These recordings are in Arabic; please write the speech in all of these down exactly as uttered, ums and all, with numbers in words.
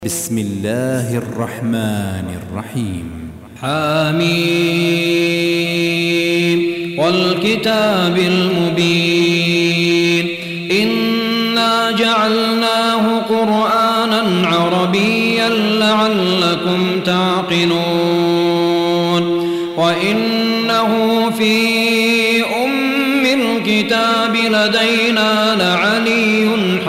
بسم الله الرحمن الرحيم. حميم والكتاب المبين إنا جعلناه قرآنا عربيا لعلكم تعقلون وإنه في أم الكتاب لدينا لعلي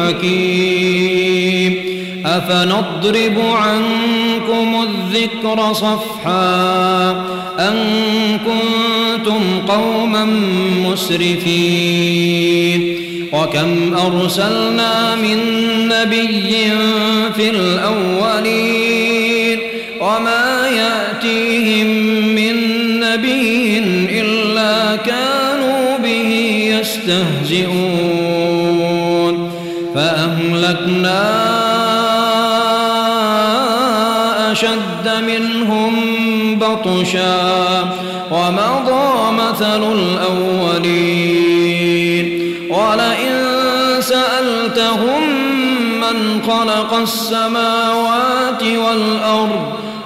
حكيم أفنضرب عنكم الذكر صفحا أن كنتم قوما مسرفين وكم أرسلنا من نبي في الأولين وما يأتيهم من نبي إلا كانوا به يستهزئون فأهلكنا أشد منهم بطشا ومضى مثل الأولين ولئن سألتهم من خلق السماوات والأرض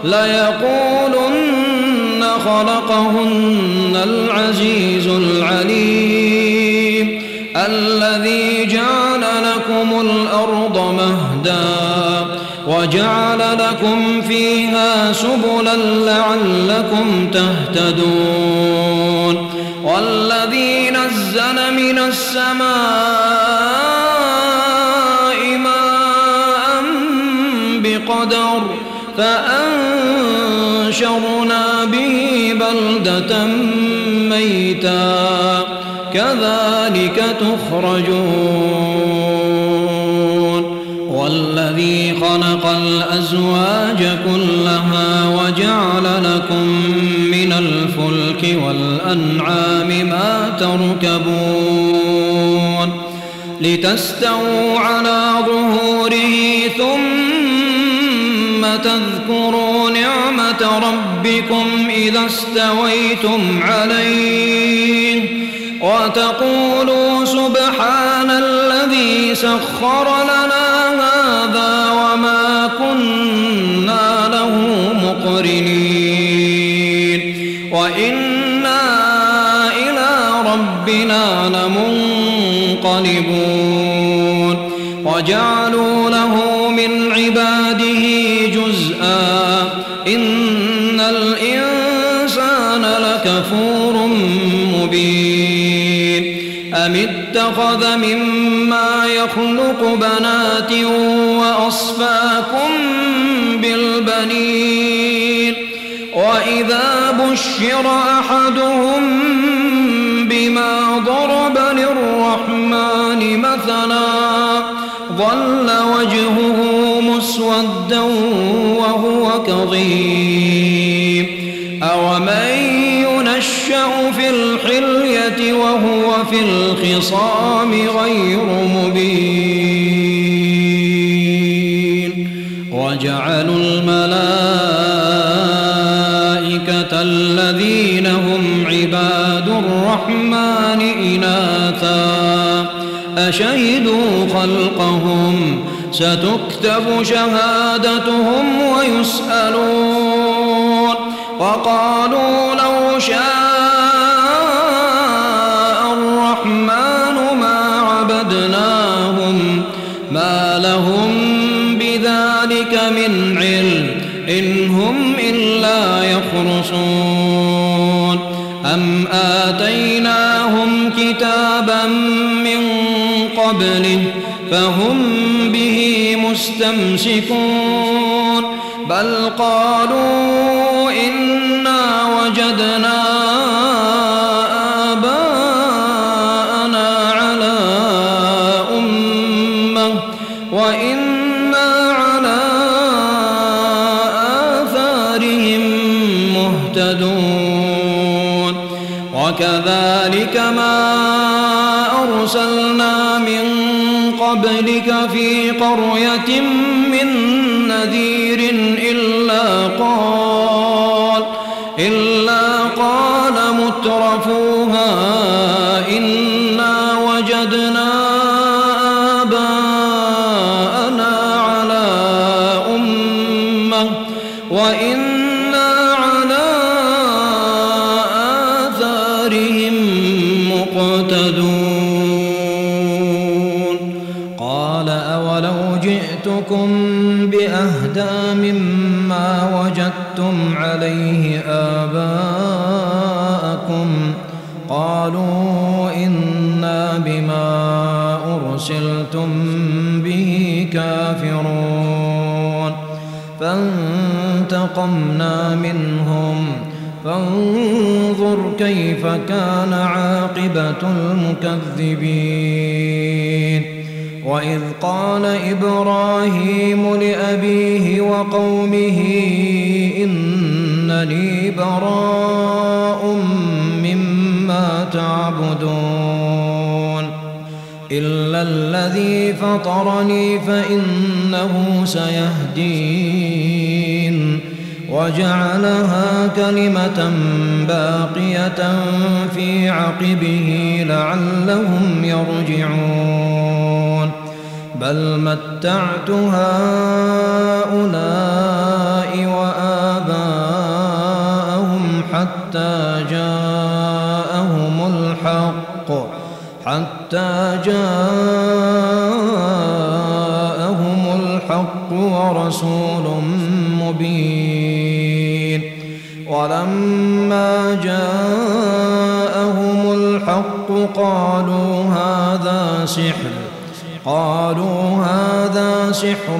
ليقولن خلقهن العزيز العليم الذي جعل لكم الأرض مهدا وجعل لكم فيها سبلا لعلكم تهتدون والذي نزل من السماء ماء بقدر فأنشرنا به بلدة ميتا كذلك تخرجون والذي خلق الأزواج كلها وجعل لكم من الفلك والأنعام ما تركبون لتستووا على ظهوره ثم تذكروا نعمة ربكم إذا استويتم عليه وتقولوا سبحان الذي سخر لنا هذا وما كنا له مقرنين وإنا إلى ربنا لمنقلبون وجعلوا له من عباده جزءا إن الإنسان لكفور مبين أم اتخذ مما يخلق بنات وأصفاكم بالبنين وإذا بشر أحدهم بما ضرب للرحمن مثلا ظل وجهه مسودا وهو كظيم أومن ينشأ في الحلية وهو في الخصام غير مبين وجعلوا الملائكة الذين هم عباد الرحمن إناثا أشهدوا خلقهم ستكتب شهادتهم ويسألون وقالوا لو شاء الرحمن ما عبدناهم ما لهم بذلك من علم إن هم إلا يخرصون أم آتيناهم كتابا من قبله فهم به مستمسكون بل قالوا إنا وجدنا آباءنا على أمة وإنا على آثارهم مهتدون وكذلك ما أرسلنا من قبلك في قرية من نذير إلا قال إلا قال مترفوها إنا وجدنا آباءنا على أمة وإنا على آثارهم مقتدون قال أولو جئتكم بأهدى مما وجدتم عليه آباءكم قالوا إنا بما أرسلتم به كافرون فانتقمنا منهم فانظر كيف كان عاقبة المكذبين وإذ قال إبراهيم لأبيه وقومه إنني براء مما تعبدون إلا الذي فطرني فإنه سيهدين وجعلها كلمة باقية في عقبه لعلهم يرجعون بل متعت هؤلاء وآباءهم حتى جاءهم الحق حتى جاءهم الحق ورسول مبين ولما جاءهم الحق قالوا هذا سحر قالوا هذا سحر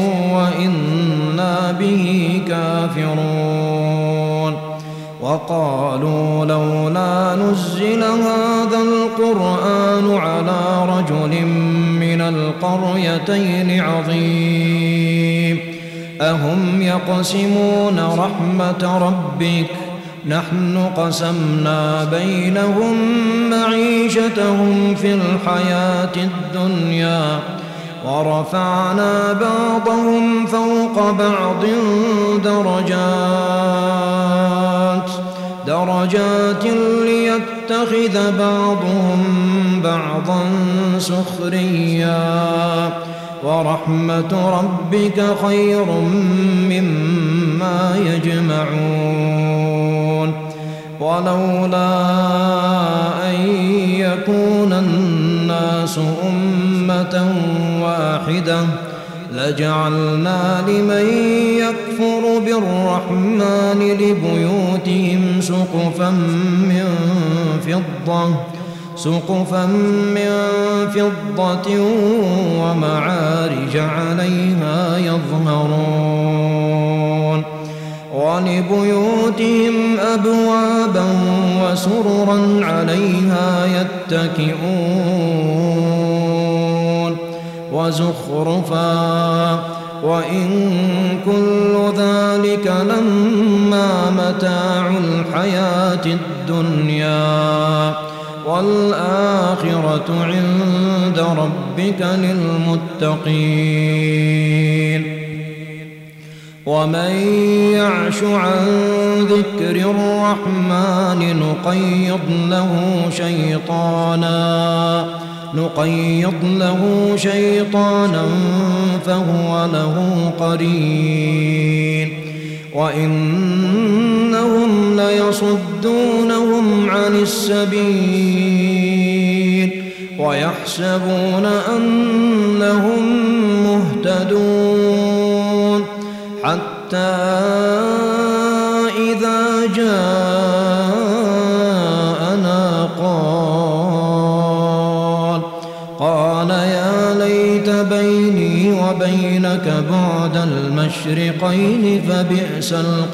وإنا به كافرون وقالوا لولا نزل هذا القرآن على رجل من القريتين عظيم أهم يقسمون رحمة ربك نحن قسمنا بينهم معيشتهم في الحياة الدنيا ورفعنا بعضهم فوق بعض درجات درجات ليتخذ بعضهم بعضا سخريا ورحمة ربك خير مما يجمعون ولولا أن يكون الناس أمة واحدة لجعلنا لمن يكفر بالرحمن لبيوتهم سقفا من فضة سقفا من فضة ومعارج عليها يظهرون ولبيوتهم أبوابا وسررا عليها يتكئون وزخرفا وإن كل ذلك لما متاع الحياة الدنيا والآخرة عند ربك للمتقين ومن يعش عن ذكر الرحمن نقيض له شيطانا نقيض له شيطانا فهو له قرين وإنهم ليصدونهم عن السبيل ويحسبون أنهم مهتدون حتى إذا جاءنا قال قال يا ليت بيني وبينك بعد المشرقين فبئس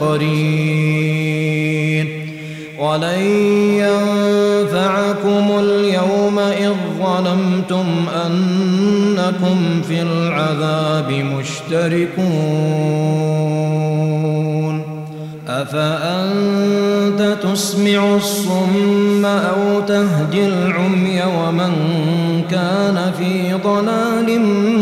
القرين ولن ينفعكم اليوم إذ ظلمتم أنكم في العذاب مشتركون أفأنت تسمع الصم أو تهدي العمي ومن كان في ضلال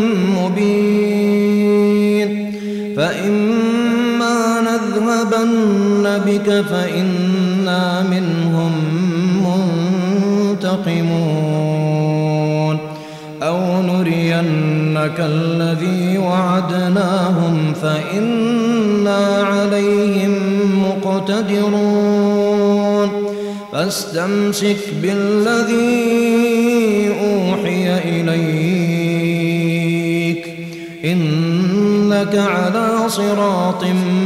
مبين فإما نذهبن بك فإنا منهم منتقمون أو نرينك لك الذي وعدناهم فإنا عليهم مقتدرون فاستمسك بالذي أوحي إليك إنك على صراط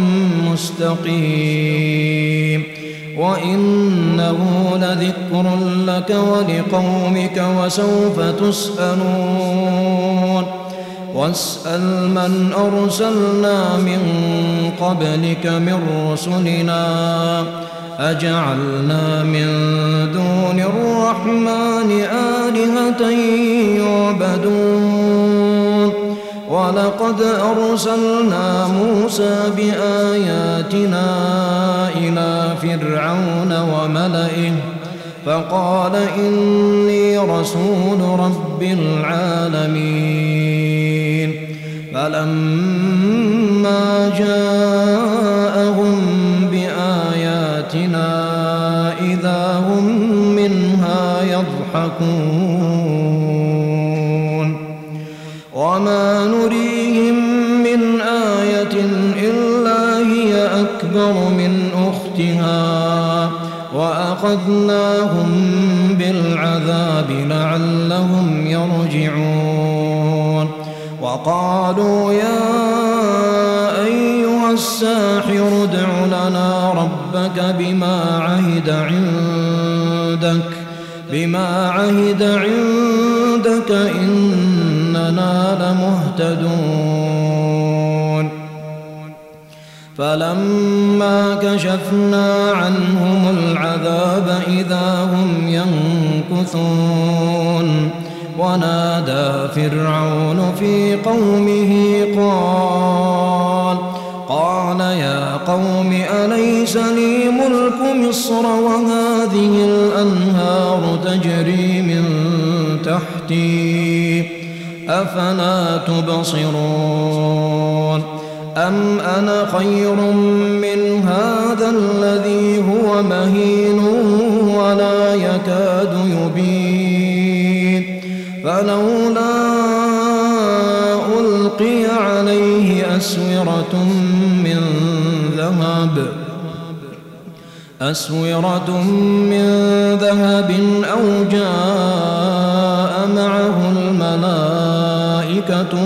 مستقيم وإنه لذكر لك ولقومك وسوف تسألون واسأل من أرسلنا من قبلك من رسلنا أجعلنا من دون الرحمن آلهة يعبدون ولقد أرسلنا موسى بآياتنا إلى فرعون وملئه فقال إني رسول رب العالمين فلما جاءهم بآياتنا إذا هم منها يضحكون وما نريهم من آية إلا هي أكبر من أختها وأخذناهم بالعذاب لعلهم يرجعون وقالوا يا أيها الساحر ادع لنا ربك بما عهد عندك بما عهد عندك إننا لمهتدون فلما كشفنا عنهم العذاب إذا هم ينكثون ونادى فرعون في قومه قال قال يا قوم أليس لي ملك مصر وهذه الأنهار تجري من تحتي أفلا تبصرون أم أنا خير من هذا الذي هو مهين ولا يكاد يبين فلولا ألقي عليه أسورة من ذهب أسورة من ذهب أو جاء معه الملائكة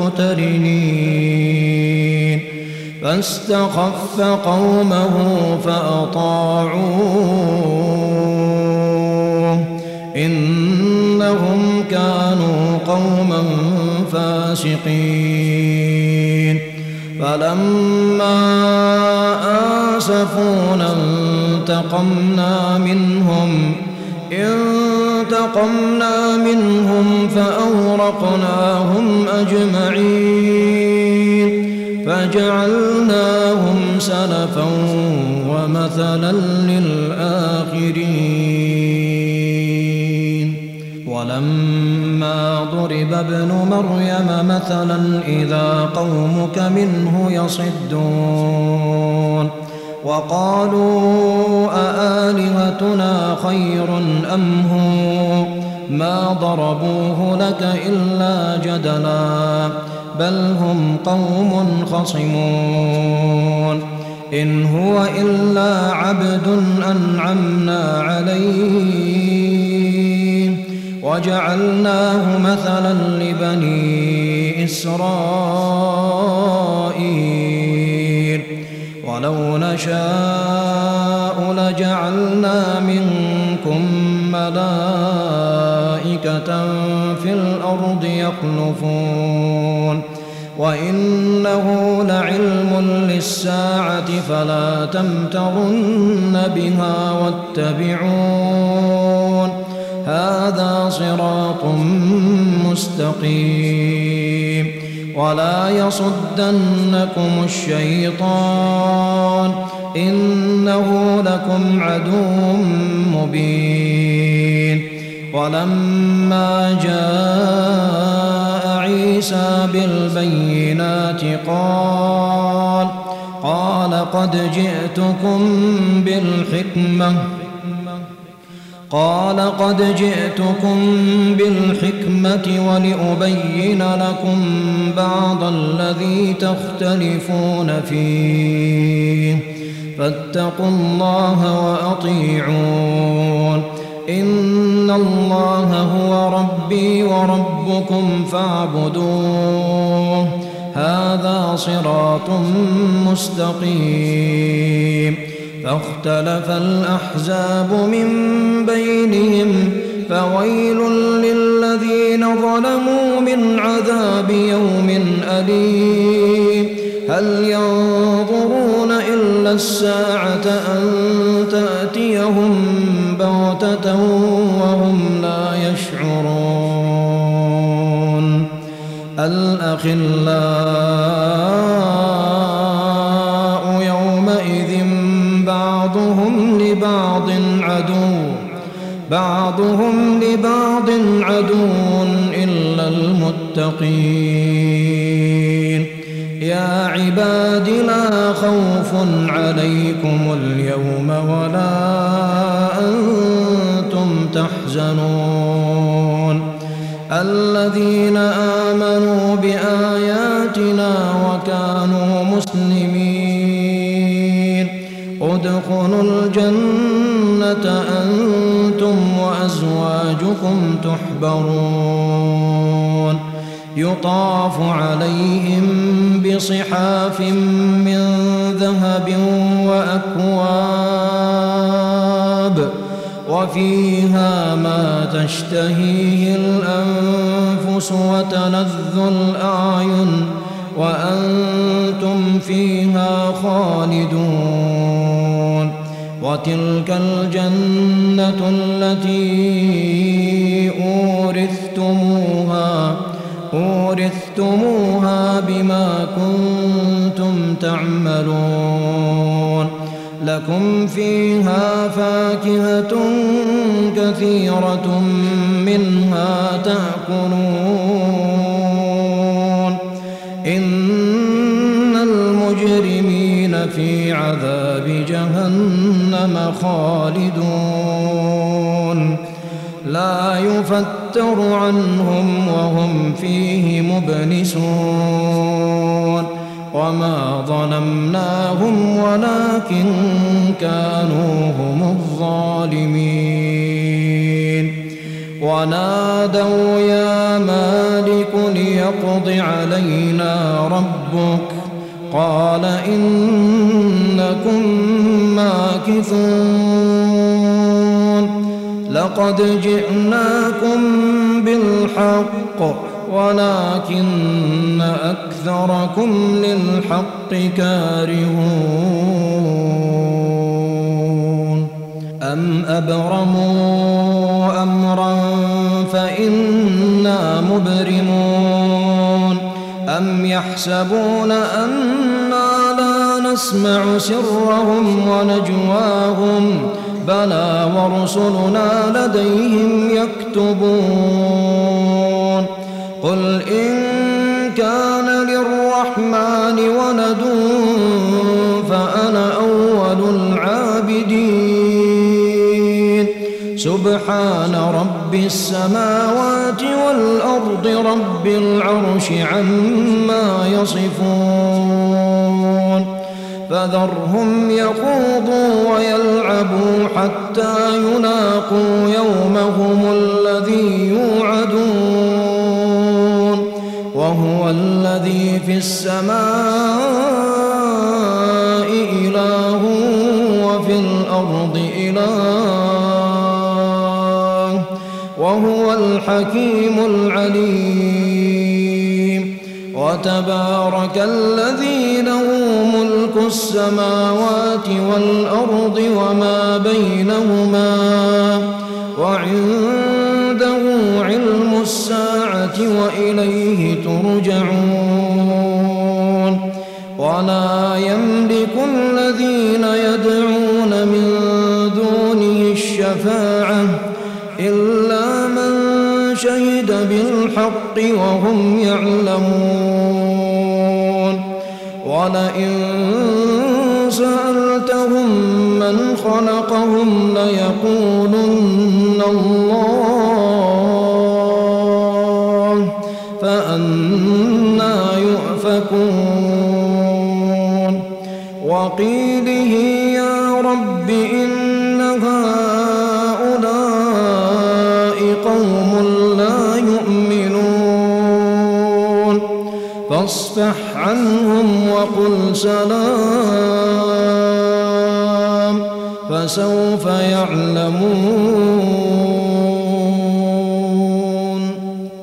مقترنين فاستخف قومه فأطاعوه إنهم كانوا قوما فاسقين فلما آسفونا انتقمنا منهم انتقمنا منهم فأغرقناهم أجمعين فجعلناهم سلفا ومثلا للآخرين ولما ضرب ابن مريم مثلا إذا قومك منه يصدون وقالوا أآلهتنا خير أم هو ما ضربوه لك إلا جدلا بل هم قوم خصمون إن هو إلا عبد أنعمنا عليه وجعلناه مثلا لبني إسرائيل ولو نشاء لجعلنا منكم ملائكة في الأرض يخلفون وإنه لعلم للساعة فلا تمترن بها واتبعون هذا صراط مستقيم ولا يصدنكم الشيطان إنه لكم عدو مبين ولما جاء عيسى بالبينات قال قال قد جئتكم بالحكمة قال قد جئتكم بالحكمة ولأبين لكم بعض الذي تختلفون فيه فاتقوا الله وأطيعون إن الله هو ربي وربكم فاعبدوه هذا صراط مستقيم فاختلف الأحزاب من بينهم فويل للذين ظلموا من عذاب يوم أليم هل ينظرون إلا الساعة أن تأتيهم بغتة وهم لا يشعرون الأخلاء يومئذ بعضهم لبعض عدو بعضهم لبعض عدو إلا المتقين يا عباد لا خوف عليكم اليوم ولا أنتم تحزنون الذين آمنوا بآياتنا وكانوا مسلمين ادخلوا الجنة أنتم وأزواجكم تحبرون يطاف عليهم بصحاف من ذهب وأكواب وفيها ما تشتهيه الأنفس وتلذ الأعين وأنتم فيها خالدون وتلك الجنة التي أورثتموها أورثتموها بما كنتم تعملون لكم فيها فاكهة كثيرة منها تأكلون إن المجرمين في عذاب جهنم خالدون لا يفتر عنهم وهم فيه مبلسون وما ظلمناهم ولكن كانوا هم الظالمين ونادوا يا مالك ليقض علينا ربك قال إنكم ماكثون لقد جئناكم بالحق ولكن أكثركم للحق كارهون أم أبرموا أمرا فإنا مبرمون أم يحسبون أنا لا نسمع سرهم ونجواهم بلى ورسلنا لديهم يكتبون قل إن كان للرحمن ولد فأنا أول العابدين سبحان رب السماوات والأرض رب العرش عما يصفون فذرهم يخوضوا ويلعبوا حتى يلاقوا يومهم الذي يوعدون وهو الذي في السماء إله وفي الأرض إله وهو الحكيم العليم وتبارك الذي له ملك السماوات والأرض وما بينهما وعنده علم الساعة وإليه ترجعون ولا يملك الذين يدعون من دونه الشفاعة إلا من شهد بالحق وهم يعلمون ولئن سألتهم من خلقهم ليقولن إلا الله فأنى يؤفكون وقيله يا رب إن هؤلاء قوم لا يؤمنون فاصفح عنهم وقل سلام فسوف يعلمون